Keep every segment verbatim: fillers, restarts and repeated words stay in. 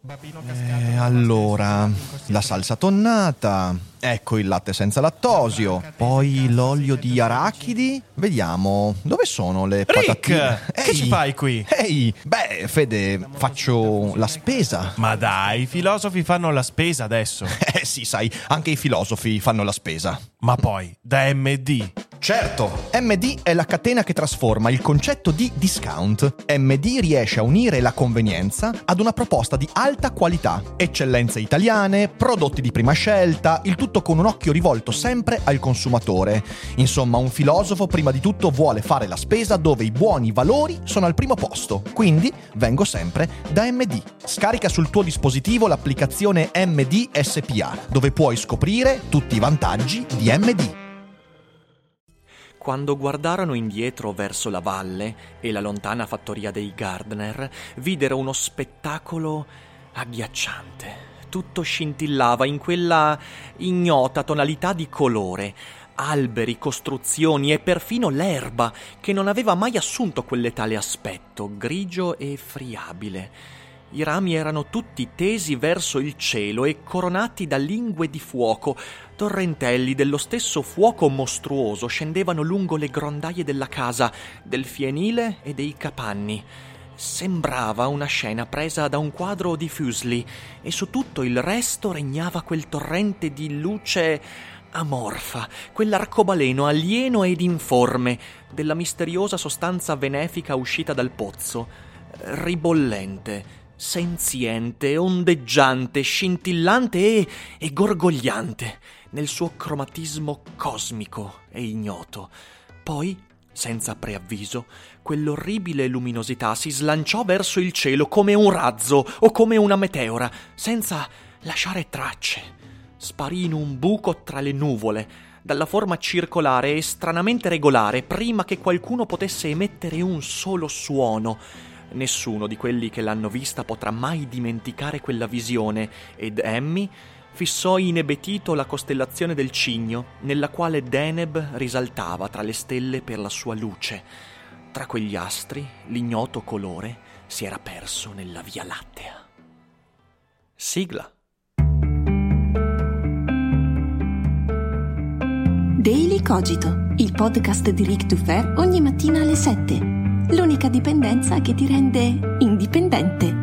Eh, allora, la salsa tonnata, ecco il latte senza lattosio, poi l'olio di arachidi. Vediamo, dove sono le Rick, patatine? che Ehi, ci fai qui? Ehi, beh, Fede, faccio la spesa. Ma dai, i filosofi fanno la spesa adesso. Eh sì, sai, anche i filosofi fanno la spesa. Ma poi, da M D. Certo, M D è la catena che trasforma il concetto di discount. M D riesce a unire la convenienza ad una proposta di alta qualità, eccellenze italiane, prodotti di prima scelta, il tutto con un occhio rivolto sempre al consumatore. Insomma, un filosofo prima di tutto vuole fare la spesa dove i buoni valori sono al primo posto. Quindi vengo sempre da M D. Scarica sul tuo dispositivo l'applicazione M D S P A, dove puoi scoprire tutti i vantaggi di M D. Quando guardarono indietro verso la valle e la lontana fattoria dei Gardner, videro uno spettacolo agghiacciante. Tutto scintillava in quella ignota tonalità di colore. Alberi, costruzioni e perfino l'erba, che non aveva mai assunto quell'etale aspetto, grigio e friabile. I rami erano tutti tesi verso il cielo e coronati da lingue di fuoco. Torrentelli dello stesso fuoco mostruoso scendevano lungo le grondaie della casa, del fienile e dei capanni. Sembrava una scena presa da un quadro di Fuseli, e su tutto il resto regnava quel torrente di luce amorfa, quell'arcobaleno alieno ed informe della misteriosa sostanza benefica uscita dal pozzo, ribollente, senziente, ondeggiante, scintillante e, e gorgogliante nel suo cromatismo cosmico e ignoto. Poi, senza preavviso, quell'orribile luminosità si slanciò verso il cielo come un razzo o come una meteora, senza lasciare tracce. Sparì in un buco tra le nuvole, dalla forma circolare e stranamente regolare, prima che qualcuno potesse emettere un solo suono. Nessuno di quelli che l'hanno vista potrà mai dimenticare quella visione, ed Emmy fissò inebetito la costellazione del Cigno, nella quale Deneb risaltava tra le stelle per la sua luce. Tra quegli astri, l'ignoto colore si era perso nella Via Lattea. Sigla. Daily Cogito, il podcast di Rick Dufer ogni mattina alle sette. L'unica dipendenza che ti rende indipendente.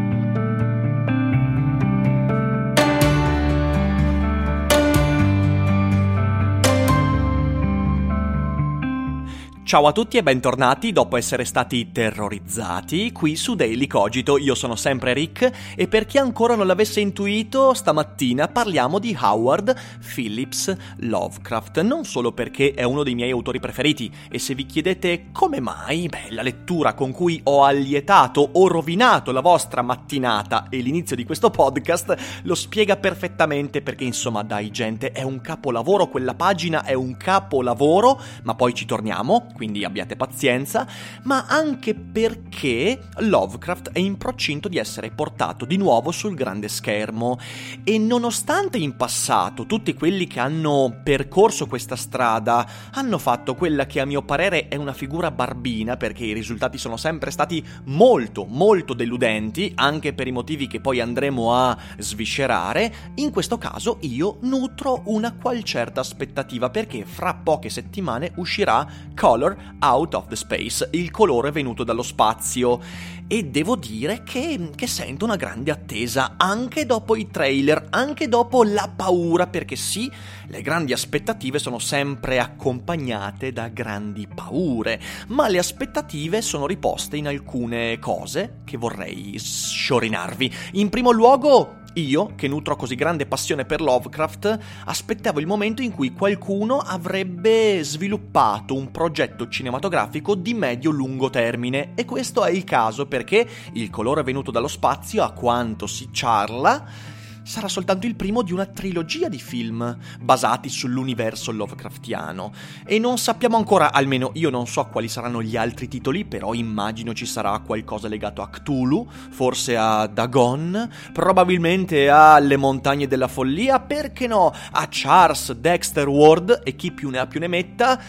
Ciao a tutti e bentornati dopo essere stati terrorizzati qui su Daily Cogito. Io sono sempre Rick e per chi ancora non l'avesse intuito, stamattina parliamo di Howard Phillips Lovecraft, non solo perché è uno dei miei autori preferiti, e se vi chiedete come mai, beh, la lettura con cui ho allietato o rovinato la vostra mattinata e l'inizio di questo podcast lo spiega perfettamente, perché insomma dai gente, è un capolavoro, quella pagina è un capolavoro, ma poi ci torniamo, quindi abbiate pazienza, ma anche perché Lovecraft è in procinto di essere portato di nuovo sul grande schermo, e nonostante in passato tutti quelli che hanno percorso questa strada hanno fatto quella che a mio parere è una figura barbina, perché i risultati sono sempre stati molto molto deludenti, anche per i motivi che poi andremo a sviscerare, in questo caso io nutro una qual certa aspettativa, perché fra poche settimane uscirà Color Out of the Space, il colore venuto dallo spazio, e devo dire che, che sento una grande attesa anche dopo i trailer, anche dopo la paura, perché sì, le grandi aspettative sono sempre accompagnate da grandi paure, ma le aspettative sono riposte in alcune cose che vorrei sciorinarvi. In primo luogo, io, che nutro così grande passione per Lovecraft, aspettavo il momento in cui qualcuno avrebbe sviluppato un progetto cinematografico di medio-lungo termine, e questo è il caso, perché il colore venuto dallo spazio, a quanto si ciarla, sarà soltanto il primo di una trilogia di film basati sull'universo Lovecraftiano, e non sappiamo ancora, almeno io non so quali saranno gli altri titoli, però immagino ci sarà qualcosa legato a Cthulhu, forse a Dagon, probabilmente a Le Montagne della Follia, perché no, a Charles Dexter Ward, e chi più ne ha più ne metta.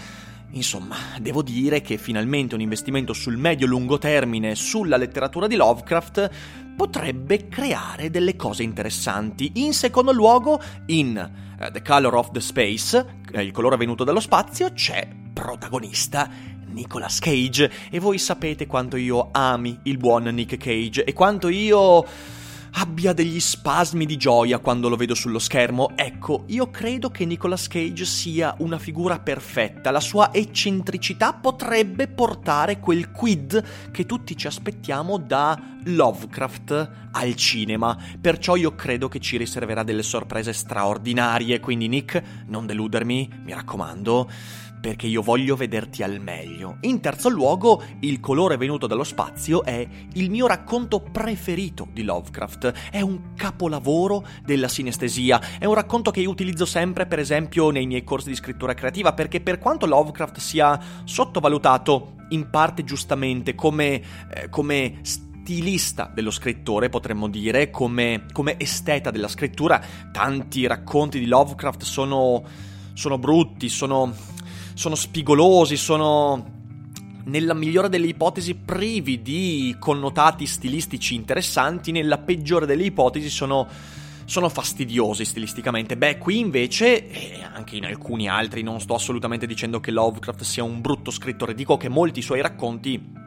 Insomma, devo dire che finalmente un investimento sul medio-lungo termine sulla letteratura di Lovecraft potrebbe creare delle cose interessanti. In secondo luogo, in uh, The Color of the Space, il colore venuto dallo spazio, c'è protagonista Nicolas Cage, e voi sapete quanto io ami il buon Nick Cage e quanto io abbia degli spasmi di gioia quando lo vedo sullo schermo. Ecco, io credo che Nicolas Cage sia una figura perfetta. La sua eccentricità potrebbe portare quel quid che tutti ci aspettiamo da Lovecraft al cinema. Perciò io credo che ci riserverà delle sorprese straordinarie. Quindi Nick, non deludermi, mi raccomando, perché io voglio vederti al meglio. In terzo luogo, Il colore venuto dallo spazio è il mio racconto preferito di Lovecraft. È un capolavoro della sinestesia. È un racconto che io utilizzo sempre, per esempio, nei miei corsi di scrittura creativa, perché per quanto Lovecraft sia sottovalutato, in parte giustamente, come, eh, come stilista dello scrittore, potremmo dire, come, come esteta della scrittura, tanti racconti di Lovecraft sono, sono brutti, sono... sono spigolosi, sono, nella migliore delle ipotesi, privi di connotati stilistici interessanti, nella peggiore delle ipotesi sono, sono fastidiosi stilisticamente. Beh, qui invece, e anche in alcuni altri, non sto assolutamente dicendo che Lovecraft sia un brutto scrittore, dico che molti suoi racconti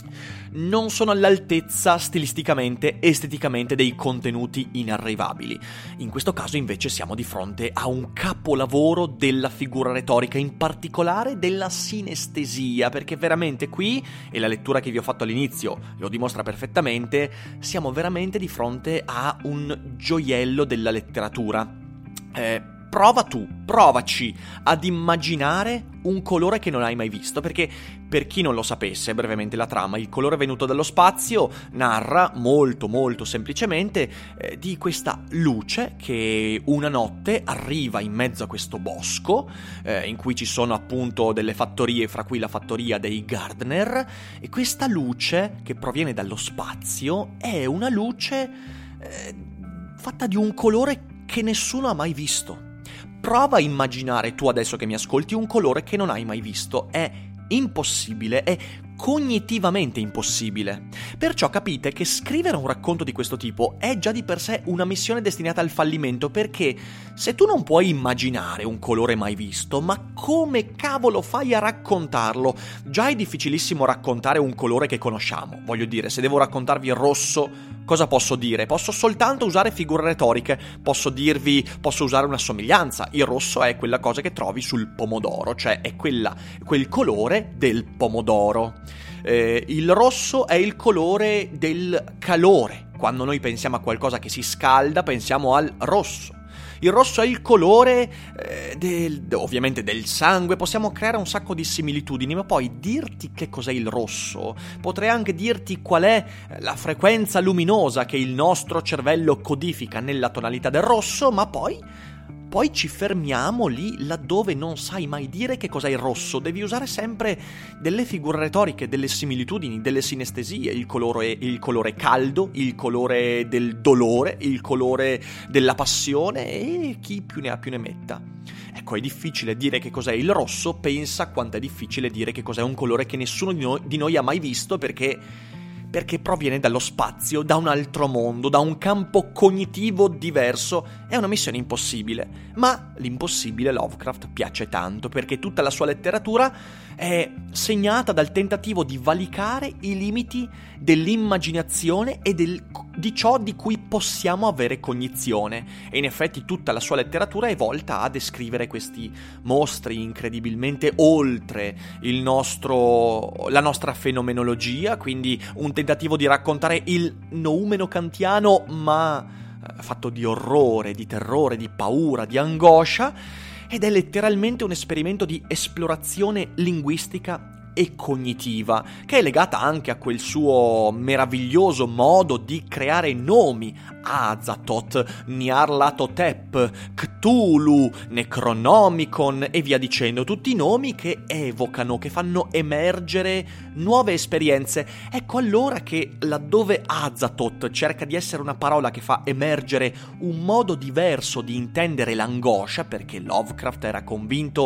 non sono all'altezza stilisticamente, esteticamente dei contenuti inarrivabili. In questo caso invece siamo di fronte a un capolavoro della figura retorica, in particolare della sinestesia, perché veramente qui, e la lettura che vi ho fatto all'inizio lo dimostra perfettamente, siamo veramente di fronte a un gioiello della letteratura. Eh, prova tu, provaci ad immaginare un colore che non hai mai visto, perché per chi non lo sapesse, brevemente la trama, Il colore venuto dallo spazio narra molto molto semplicemente eh, di questa luce che una notte arriva in mezzo a questo bosco eh, in cui ci sono appunto delle fattorie, fra cui la fattoria dei Gardner, e questa luce che proviene dallo spazio è una luce eh, fatta di un colore che nessuno ha mai visto. Prova a immaginare tu adesso che mi ascolti un colore che non hai mai visto. È impossibile, è cognitivamente impossibile. Perciò capite che scrivere un racconto di questo tipo è già di per sé una missione destinata al fallimento, perché se tu non puoi immaginare un colore mai visto, ma come cavolo fai a raccontarlo? Già è difficilissimo raccontare un colore che conosciamo. Voglio dire, se devo raccontarvi il rosso, cosa posso dire? Posso soltanto usare figure retoriche, posso dirvi, posso usare una somiglianza. Il rosso è quella cosa che trovi sul pomodoro, cioè è quella, quel colore del pomodoro. Eh, il rosso è il colore del calore. Quando noi pensiamo a qualcosa che si scalda, pensiamo al rosso. Il rosso è il colore eh, del, ovviamente del sangue. Possiamo creare un sacco di similitudini, ma poi dirti che cos'è il rosso, potrei anche dirti qual è la frequenza luminosa che il nostro cervello codifica nella tonalità del rosso, ma poi Poi ci fermiamo lì laddove non sai mai dire che cos'è il rosso. Devi usare sempre delle figure retoriche, delle similitudini, delle sinestesie. Il colore, il colore caldo, il colore del dolore, il colore della passione, e chi più ne ha più ne metta. Ecco, è difficile dire che cos'è il rosso. Pensa quanto è difficile dire che cos'è un colore che nessuno di noi, di noi ha mai visto, perché... perché proviene dallo spazio, da un altro mondo, da un campo cognitivo diverso. È una missione impossibile, ma l'impossibile Lovecraft piace tanto, perché tutta la sua letteratura è segnata dal tentativo di valicare i limiti dell'immaginazione e del, di ciò di cui possiamo avere cognizione. E in effetti tutta la sua letteratura è volta a descrivere questi mostri incredibilmente oltre il nostro, la nostra fenomenologia, quindi un tentativo di raccontare il noumeno kantiano, ma fatto di orrore, di terrore, di paura, di angoscia, ed è letteralmente un esperimento di esplorazione linguistica e cognitiva, che è legata anche a quel suo meraviglioso modo di creare nomi: Azathoth, Nyarlathotep, Cthulhu, Necronomicon e via dicendo, tutti nomi che evocano, che fanno emergere nuove esperienze. Ecco allora che laddove Azathoth cerca di essere una parola che fa emergere un modo diverso di intendere l'angoscia, perché Lovecraft era convinto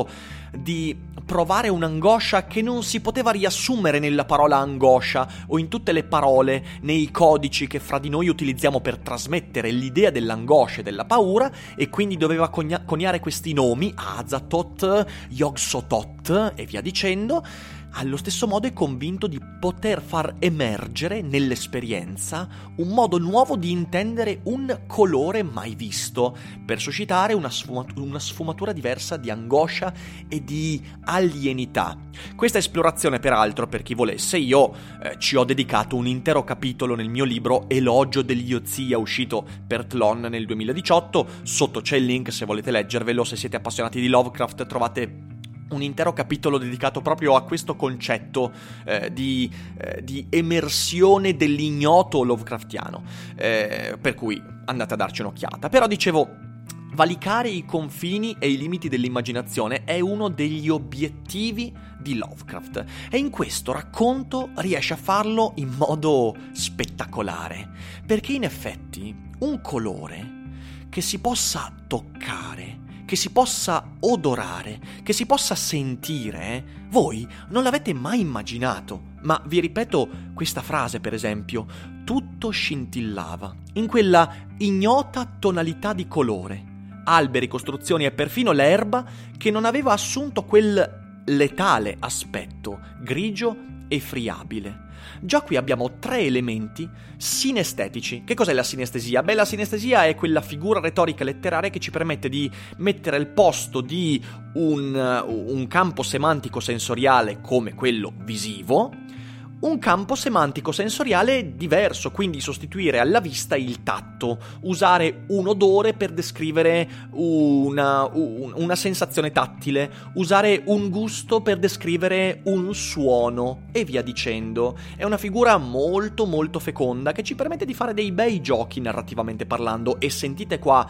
di provare un'angoscia che non si poteva riassumere nella parola angoscia o in tutte le parole, nei codici che fra di noi utilizziamo per trasmettere l'idea dell'angoscia e della paura, e quindi doveva cogna- coniare questi nomi, Azathoth, Yog-Sothoth e via dicendo. Allo stesso modo è convinto di poter far emergere nell'esperienza un modo nuovo di intendere un colore mai visto, per suscitare una, sfumat- una sfumatura diversa di angoscia e di alienità. Questa esplorazione, peraltro, per chi volesse, io eh, ci ho dedicato un intero capitolo nel mio libro Elogio degli Ozia, uscito per Tlon nel duemiladiciotto. Sotto c'è il link se volete leggervelo. Se siete appassionati di Lovecraft trovate un intero capitolo dedicato proprio a questo concetto eh, di, eh, di emersione dell'ignoto Lovecraftiano, eh, per cui andate a darci un'occhiata. Però dicevo, valicare i confini e i limiti dell'immaginazione è uno degli obiettivi di Lovecraft, e in questo racconto riesce a farlo in modo spettacolare, perché in effetti un colore che si possa toccare, che si possa odorare, che si possa sentire, voi non l'avete mai immaginato. Ma vi ripeto questa frase, per esempio: tutto scintillava in quella ignota tonalità di colore, alberi, costruzioni e perfino l'erba che non aveva assunto quel letale aspetto grigio e friabile. Già qui abbiamo tre elementi sinestetici. Che cos'è la sinestesia? Beh, la sinestesia è quella figura retorica letteraria che ci permette di mettere al posto di un, un campo semantico sensoriale come quello visivo un campo semantico sensoriale diverso, quindi sostituire alla vista il tatto, usare un odore per descrivere una, un, una sensazione tattile, usare un gusto per descrivere un suono e via dicendo. È una figura molto molto feconda che ci permette di fare dei bei giochi narrativamente parlando, e sentite qua,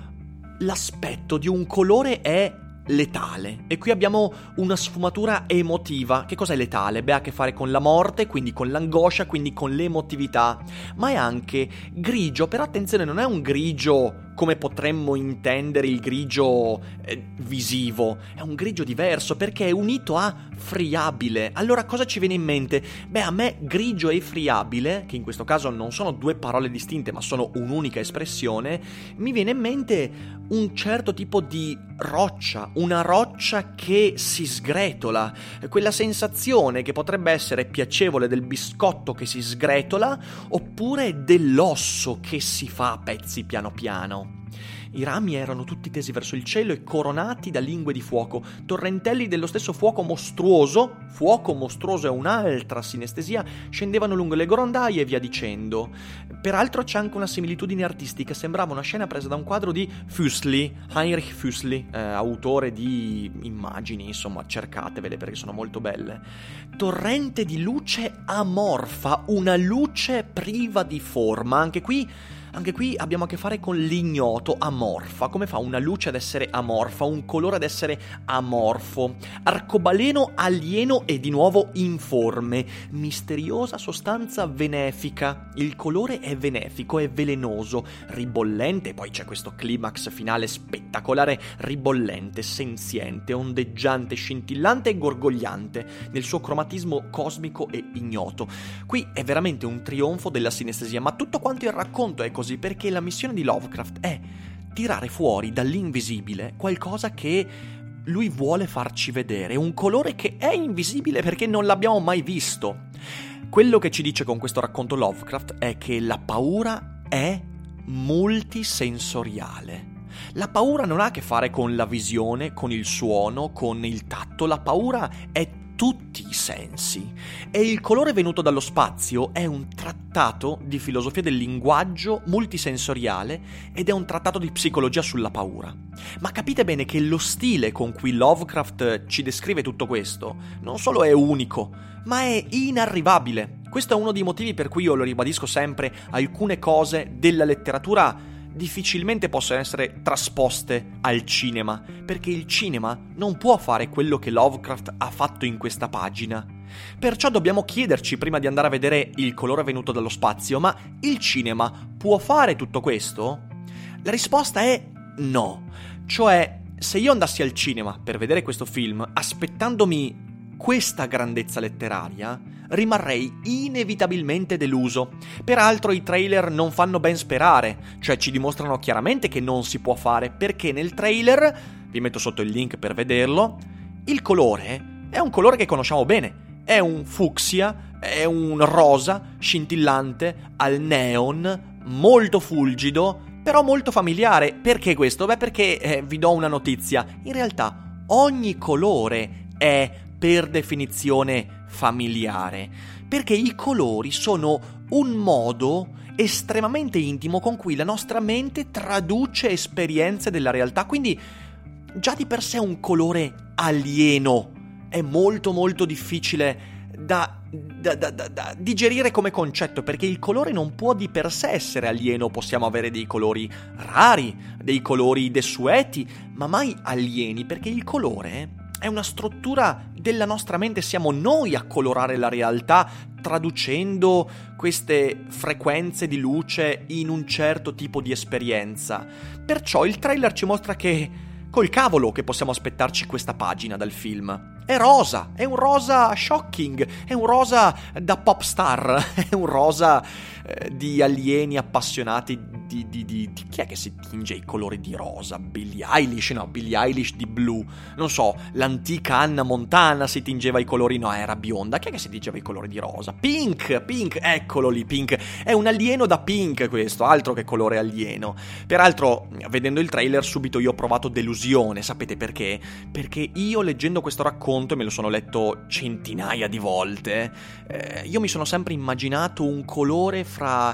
l'aspetto di un colore è letale, e qui abbiamo una sfumatura emotiva. Che cos'è letale? Beh, ha a che fare con la morte, quindi con l'angoscia, quindi con l'emotività, ma è anche grigio. Però attenzione, non è un grigio come potremmo intendere il grigio eh, visivo, è un grigio diverso perché è unito a friabile. Allora cosa ci viene in mente? Beh, a me grigio e friabile, che in questo caso non sono due parole distinte ma sono un'unica espressione, mi viene in mente un certo tipo di roccia, una roccia che si sgretola, quella sensazione che potrebbe essere piacevole del biscotto che si sgretola, oppure dell'osso che si fa a pezzi piano piano. I rami erano tutti tesi verso il cielo e coronati da lingue di fuoco, torrentelli dello stesso fuoco mostruoso, fuoco mostruoso è un'altra sinestesia, scendevano lungo le grondaie e via dicendo. Peraltro c'è anche una similitudine artistica, sembrava una scena presa da un quadro di Füssli, Heinrich Füssli, eh, autore di immagini, insomma cercatevele perché sono molto belle. Torrente di luce amorfa, una luce priva di forma, anche qui Anche qui abbiamo a che fare con l'ignoto, amorfa. Come fa una luce ad essere amorfa, un colore ad essere amorfo? Arcobaleno alieno e di nuovo informe. Misteriosa sostanza benefica. Il colore è benefico, è velenoso, ribollente. Poi c'è questo climax finale spettacolare, ribollente, senziente, ondeggiante, scintillante e gorgogliante, nel suo cromatismo cosmico e ignoto. Qui è veramente un trionfo della sinestesia, ma tutto quanto il racconto è così perché la missione di Lovecraft è tirare fuori dall'invisibile qualcosa che lui vuole farci vedere, un colore che è invisibile perché non l'abbiamo mai visto. Quello che ci dice con questo racconto Lovecraft è che la paura è multisensoriale. La paura non ha a che fare con la visione, con il suono, con il tatto, la paura è tutti i sensi. E il colore venuto dallo spazio è un trattato di filosofia del linguaggio multisensoriale ed è un trattato di psicologia sulla paura. Ma capite bene che lo stile con cui Lovecraft ci descrive tutto questo non solo è unico, ma è inarrivabile. Questo è uno dei motivi per cui io lo ribadisco sempre, alcune cose della letteratura difficilmente possono essere trasposte al cinema, perché il cinema non può fare quello che Lovecraft ha fatto in questa pagina. Perciò dobbiamo chiederci prima di andare a vedere Il colore venuto dallo spazio: ma il cinema può fare tutto questo? La risposta è no. Cioè, se io andassi al cinema per vedere questo film aspettandomi questa grandezza letteraria, rimarrei inevitabilmente deluso. Peraltro i trailer non fanno ben sperare, cioè ci dimostrano chiaramente che non si può fare, perché nel trailer, vi metto sotto il link per vederlo, il colore è un colore che conosciamo bene, è un fucsia, è un rosa scintillante al neon, molto fulgido, però molto familiare. Perché questo? Beh, perché eh, vi do una notizia, in realtà ogni colore è per definizione familiare, perché i colori sono un modo estremamente intimo con cui la nostra mente traduce esperienze della realtà. Quindi già di per sé un colore alieno è molto molto difficile da, da, da, da, da digerire come concetto, perché il colore non può di per sé essere alieno. Possiamo avere dei colori rari, dei colori desueti, ma mai alieni, perché il colore è una struttura della nostra mente, siamo noi a colorare la realtà traducendo queste frequenze di luce in un certo tipo di esperienza. Perciò il trailer ci mostra che col cavolo che possiamo aspettarci questa pagina dal film. È rosa, è un rosa shocking, è un rosa da pop star, è un rosa eh, di alieni appassionati di, di, di, di... Chi è che si tinge i colori di rosa? Billie Eilish? No, Billie Eilish di blu. Non so, l'antica Hannah Montana si tingeva i colori... No, era bionda. Chi è che si tingeva i colori di rosa? Pink, Pink, eccolo lì, Pink. È un alieno da Pink questo, altro che colore alieno. Peraltro, vedendo il trailer, subito io ho provato delusione. Sapete perché? Perché io leggendo questo racconto, e me lo sono letto centinaia di volte, eh, io mi sono sempre immaginato un colore fra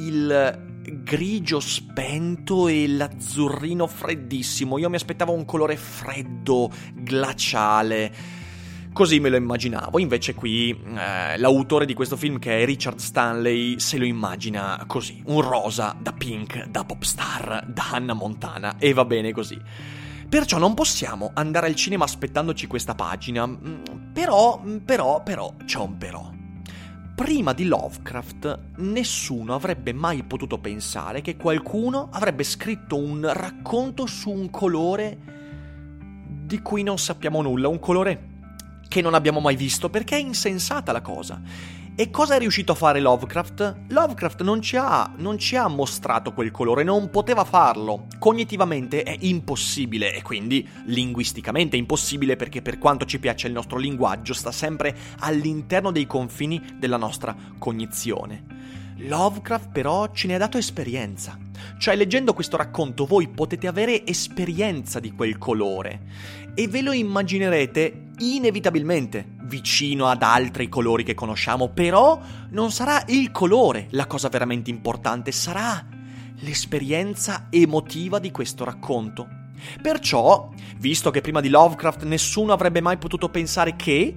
il grigio spento e l'azzurrino freddissimo. Io mi aspettavo un colore freddo, glaciale, così me lo immaginavo. Invece qui eh, l'autore di questo film, che è Richard Stanley, se lo immagina così, un rosa da Pink, da pop star, da Hannah Montana, e va bene così. Perciò non possiamo andare al cinema aspettandoci questa pagina. Però, però, però, c'è un però. Prima di Lovecraft, nessuno avrebbe mai potuto pensare che qualcuno avrebbe scritto un racconto su un colore di cui non sappiamo nulla, un colore che non abbiamo mai visto, perché è insensata la cosa. E cosa è riuscito a fare Lovecraft? Lovecraft non ci ha, non ci ha mostrato quel colore, non poteva farlo. Cognitivamente è impossibile, e quindi linguisticamente è impossibile, perché per quanto ci piace il nostro linguaggio, sta sempre all'interno dei confini della nostra cognizione. Lovecraft però ce ne ha dato esperienza. Cioè, leggendo questo racconto voi potete avere esperienza di quel colore e ve lo immaginerete inevitabilmente vicino ad altri colori che conosciamo. Però non sarà il colore la cosa veramente importante, sarà l'esperienza emotiva di questo racconto. Perciò, visto che prima di Lovecraft nessuno avrebbe mai potuto pensare che...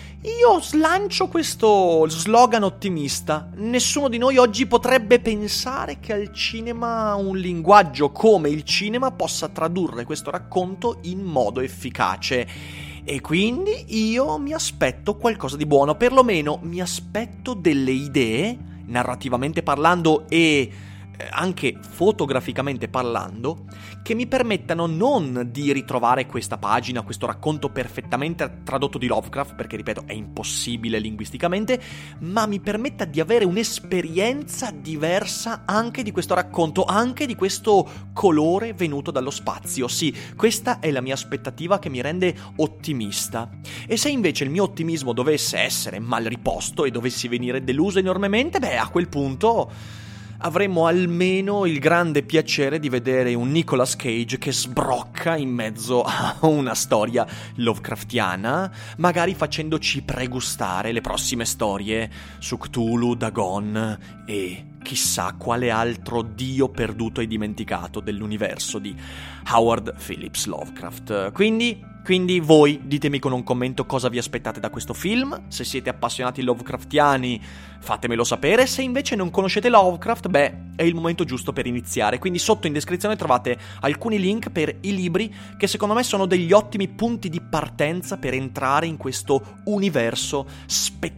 Io slancio questo slogan ottimista. Nessuno di noi oggi potrebbe pensare che al cinema un linguaggio come il cinema possa tradurre questo racconto in modo efficace. E quindi io mi aspetto qualcosa di buono, perlomeno mi aspetto delle idee, narrativamente parlando e anche fotograficamente parlando, che mi permettano non di ritrovare questa pagina, questo racconto perfettamente tradotto di Lovecraft, perché ripeto è impossibile linguisticamente, ma mi permetta di avere un'esperienza diversa anche di questo racconto, anche di questo colore venuto dallo spazio. Sì, questa è la mia aspettativa che mi rende ottimista. E se invece il mio ottimismo dovesse essere mal riposto e dovessi venire deluso enormemente, beh, a quel punto avremmo almeno il grande piacere di vedere un Nicolas Cage che sbrocca in mezzo a una storia Lovecraftiana, magari facendoci pregustare le prossime storie su Cthulhu, Dagon e chissà quale altro dio perduto e dimenticato dell'universo di Howard Phillips Lovecraft. Quindi... Quindi voi ditemi con un commento cosa vi aspettate da questo film. Se siete appassionati Lovecraftiani fatemelo sapere. Se invece non conoscete Lovecraft, beh, è il momento giusto per iniziare. Quindi sotto in descrizione trovate alcuni link per i libri che secondo me sono degli ottimi punti di partenza per entrare in questo universo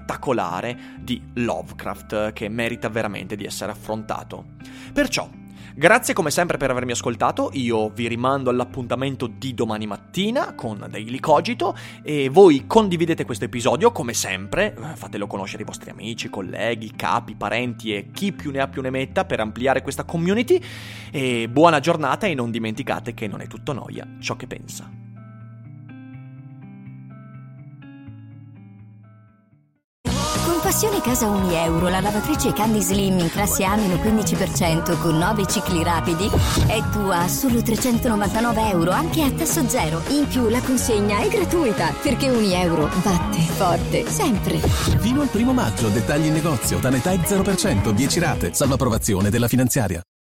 spettacolare di Lovecraft che merita veramente di essere affrontato. Perciò, Grazie come sempre per avermi ascoltato, io vi rimando all'appuntamento di domani mattina con Daily Cogito e voi condividete questo episodio come sempre, fatelo conoscere ai vostri amici, colleghi, capi, parenti e chi più ne ha più ne metta per ampliare questa community e buona giornata e non dimenticate che non è tutto noia ciò che pensa. Passione Casa ogni euro, la lavatrice Candy Slim in classe A meno quindici per cento con nove cicli rapidi è tua a solo trecentonovantanove euro anche a tasso zero. In più la consegna è gratuita perché ogni euro batte forte sempre. Fino al primo maggio, dettagli in negozio, Tanetech zero per cento, dieci rate, salvo approvazione della finanziaria.